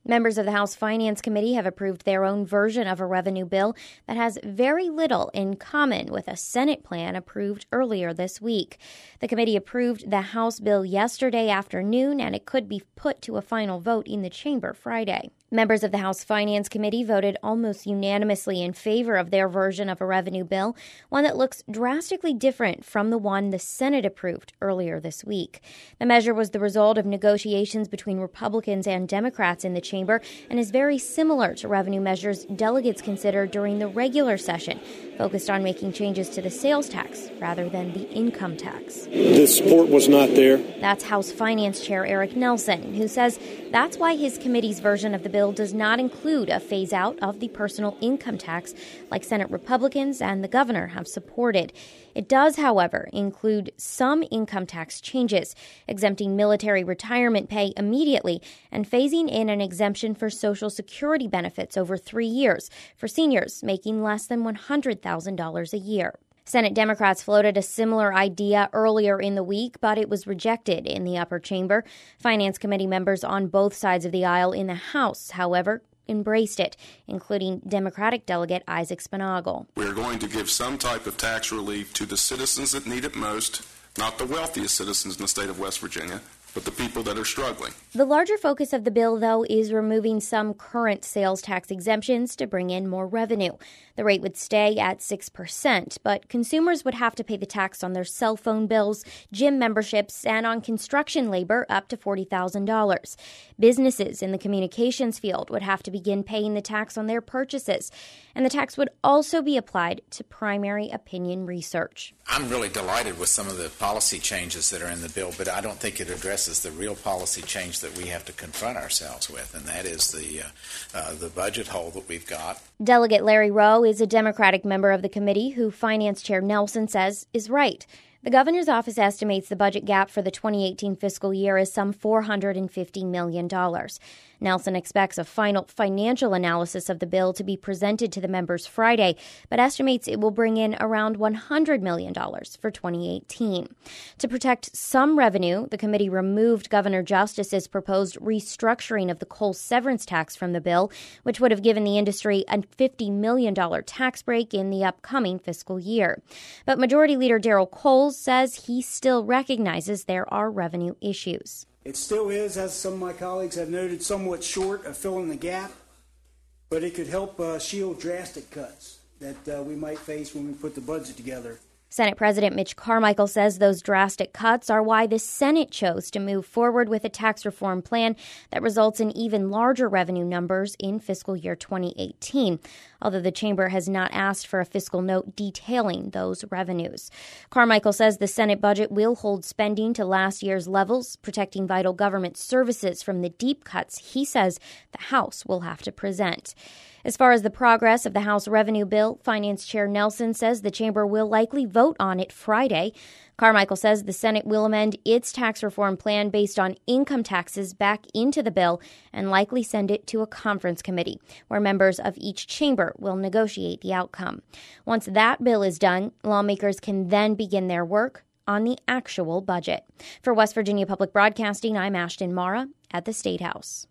Members of the House Finance Committee have approved their own version of a revenue bill that has very little in common with a Senate plan approved earlier this week. The committee approved the House bill yesterday afternoon, and it could be put to a final vote in the chamber Friday. Members of the House Finance Committee voted almost unanimously in favor of their version of a revenue bill, one that looks drastically different from the one the Senate approved earlier this week. The measure was the result of negotiations between Republicans and Democrats in the chamber and is very similar to revenue measures delegates considered during the regular session, focused on making changes to the sales tax rather than the income tax. The support was not there. That's House Finance Chair Eric Nelson, who says that's why his committee's version of the bill does not include a phase-out of the personal income tax like Senate Republicans and the governor have supported. It does, however, include some income tax changes, exempting military retirement pay immediately and phasing in an exemption for Social Security benefits over 3 years for seniors making less than $100,000 a year. Senate Democrats floated a similar idea earlier in the week, but it was rejected in the upper chamber. Finance Committee members on both sides of the aisle in the House, however, embraced it, including Democratic delegate Isaac Spinagle. We're going to give some type of tax relief to the citizens that need it most, not the wealthiest citizens in the state of West Virginia, but the people that are struggling. The larger focus of the bill, though, is removing some current sales tax exemptions to bring in more revenue. The rate would stay at 6%, but consumers would have to pay the tax on their cell phone bills, gym memberships, and on construction labor up to $40,000. Businesses in the communications field would have to begin paying the tax on their purchases, and the tax would also be applied to primary opinion research. I'm really delighted with some of the policy changes that are in the bill, but I don't think it addresses the real policy change that we have to confront ourselves with, and that is the budget hole that we've got. Delegate Larry Rowe is a Democratic member of the committee who Finance Chair Nelson says is right. The governor's office estimates the budget gap for the 2018 fiscal year is some $450 million. Nelson expects a final financial analysis of the bill to be presented to the members Friday, but estimates it will bring in around $100 million for 2018. To protect some revenue, the committee removed Governor Justice's proposed restructuring of the coal severance tax from the bill, which would have given the industry a $50 million tax break in the upcoming fiscal year. But Majority Leader Darrell Coles says he still recognizes there are revenue issues. It still is, as some of my colleagues have noted, somewhat short of filling the gap, but it could help shield drastic cuts that we might face when we put the budget together. Senate President Mitch Carmichael says those drastic cuts are why the Senate chose to move forward with a tax reform plan that results in even larger revenue numbers in fiscal year 2018, although the chamber has not asked for a fiscal note detailing those revenues. Carmichael says the Senate budget will hold spending to last year's levels, protecting vital government services from the deep cuts he says the House will have to present. As far as the progress of the House revenue bill, Finance Chair Nelson says the chamber will likely vote on it Friday. Carmichael says the Senate will amend its tax reform plan based on income taxes back into the bill and likely send it to a conference committee, where members of each chamber will negotiate the outcome. Once that bill is done, lawmakers can then begin their work on the actual budget. For West Virginia Public Broadcasting, I'm Ashton Mara at the State House.